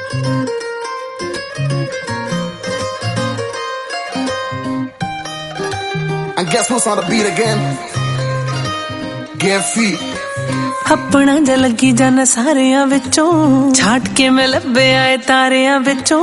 And guess who's on the beat again? Get feet. अपना जा लगी जाना सारियां विचों, छाट के मैं लब्बे आए तारियां विचों।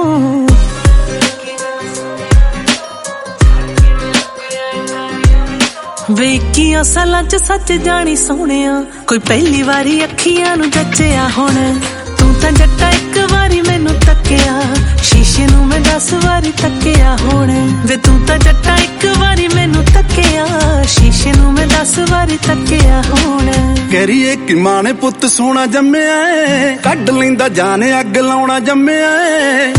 वे 21 सालां च सच जानी सोहणिया, कोई पहली वारी अखियां नू जच्चिया हुण। तू तां जट्टा एक वारी मैनू तक्किया, शीशे नू मैं 10 वारी तक्किया हुण। वे तू तां जट्टा एक वारी मैनू तक्किया, शीशे नू मैं 10 वारी तक्किया हुण। करिए कि मां ने पुੱਤ सोहना जम्मिया ऐ, कढ लैंदा जाने अग लाउणा जम्मिया ऐ।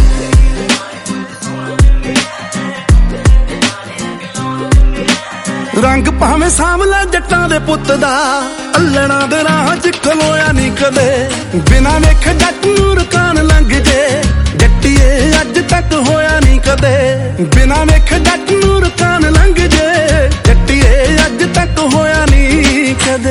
रंग भावें सामला जट्टां दे पुੱਤ दा, अल्लणा दे राह च खलोया नहीं कदे। बिना वेखे जट नूं रकान लंघ जे, जट्टीए अज तक होया नहीं कदे। बिना वेखे जट नूं रकान लंघ जे, जट्टीए अज तक होया नहीं कदे।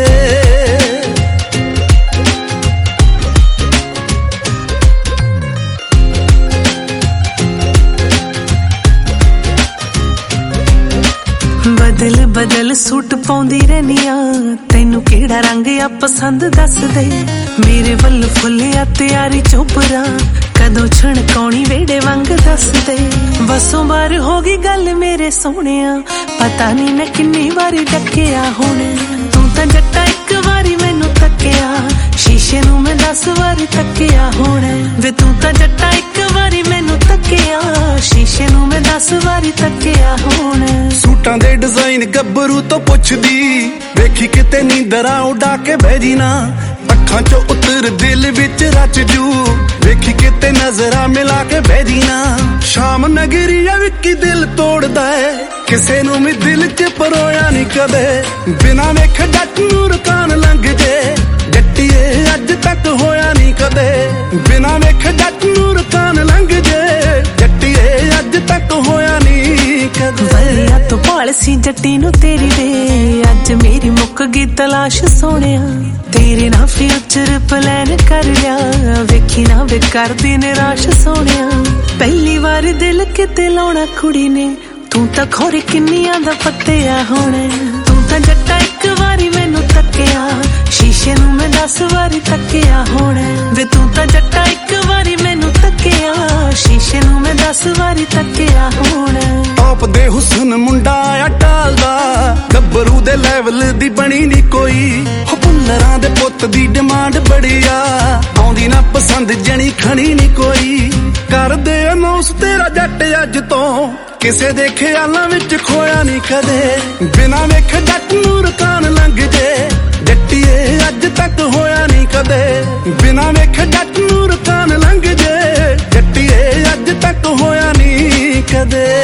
बदल बदल सूट पाउंदी रहनिया, तैनू केड़ा रंग आ पसंद दस दे। मेरे वल फुल्लिया तैयारी चोपरा, कदों छणकाउणी वेड़े वांग दस दे। बसों बार हो गई गल मेरे सोहणिया, पता नहीं मैं किन्नी वारी डकिया हुण। तू तां जट्टा एक वारी मैनू तक्किया, शीशे नू मैं 10 वारी तक्किया हुण। वे तू तां जट्टा एक वारी मैनू तक्किया, शीशे नू मैं 10 वारी तक्किया हुण। सूटां दे डिजाइन गब्बरू तो पुछदी, वेखी किते नींदरा उडा के बैजी ना। अखां चो उतर दिल विच रच जू, वेखी किते नजरा मिला के बैजी ना। शाम नगरी विकी दिल तोड़दा है, किसे नू भी दिल च परोया नहीं कदे। बिना वेखे जट नूं रकान लंघ जे, जट्टीए अज तक होया नहीं कदे। बिना वेखे जट नूं रकान लंघ जे, जट्टीए अज तक होया नहीं कदे। वलिया तो भाल सी जट्टी नू तेरी दे, अज मेरी मुक गई तलाश सोहणिया। तेरे ना फ्यूचर प्लान कर लिया, वेखी ना वे करदी निराश सोहणिया। पहली बार दिल किते लाउणा कुड़ी ने, तू तां खोरी किन्नियां दा पत्तिया हुण। तू तां जट्टा एक वारी मैनू तक्किया, शीशे नू मैं 10 वारी तक्किया हुण। वे तू तां जट्टा एक वारी मैनू तक्किया, शीशे नू मैं 10 वारी तक्किया हुण। टॉप दे हुस्न मुंडा आ टालदा, गब्बरू दे लेवल दी बनी नी कोई। हो पुल्लरां दे पुੱਤ दी डिमांड बड़ी आ, आउंदी ना पसंद जणी खणी नी कोई। कर दे अनाउंस तेरा जट अज तो, किसे दे ख्यालां विच खोया नहीं कदे। बिना वेखे जट नूं रकान लंघ जे, जट्टीए अज तक होया नहीं कदे। बिना वेखे जट नूं रकान लंघ जे, जट्टीए अज तक होया नहीं कदे।